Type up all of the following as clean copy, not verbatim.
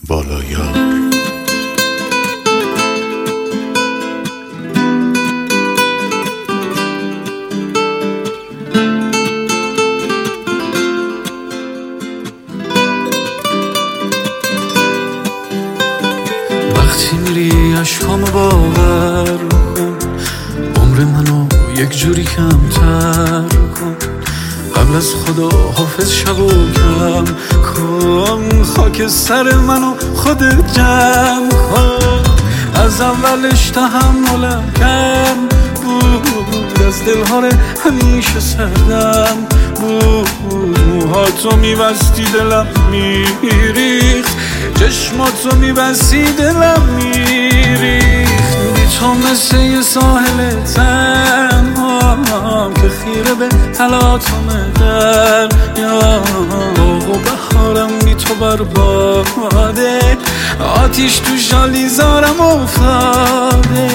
بالایار. وقتی میری عشقامو باور کن، عمر منو یک جوری کمتر کن. قبل از خدا حافظ شبو کم کن، خاک سر منو خودت جمع کن. از اولش تحملم کم بود، از دلها همیشه سردم بود. موهاتو میبستی دلم میریخت، چشماتو میبستی دلم میریخت. بی تو مثل یه ساحل تنهام که خیره به حالاتم دریام. و بهارم بی تو برباده، آتیش تو شالیزارم افتاده.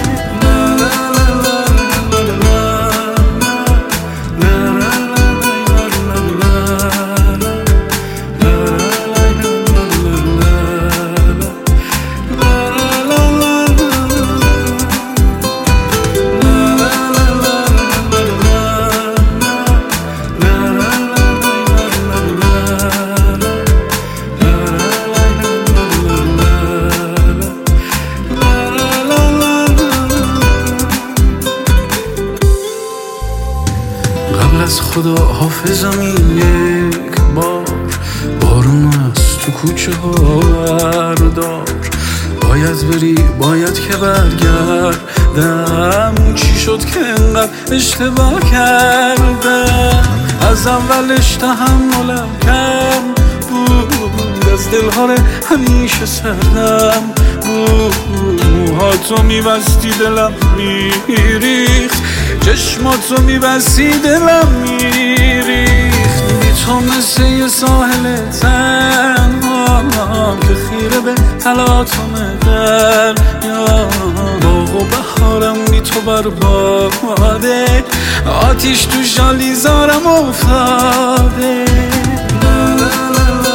قبل از خدا حافظم این یک بار، بارون از تو کوچه ها بردار. باید بری باید که برگردم، چی شد که انقدر اشتباه کردم. از اولش تحملم کم بود، از دلها همیشه سردم بود. موهاتو میبستی دلم میریخت، چشماتو میبستی دلم میریخت. بی تو مثل یه ساحل تنهام که خیره به حالاتم دریام. باغ و بهارم بی تو برباده، آتیش تو شالیزارم افتاده.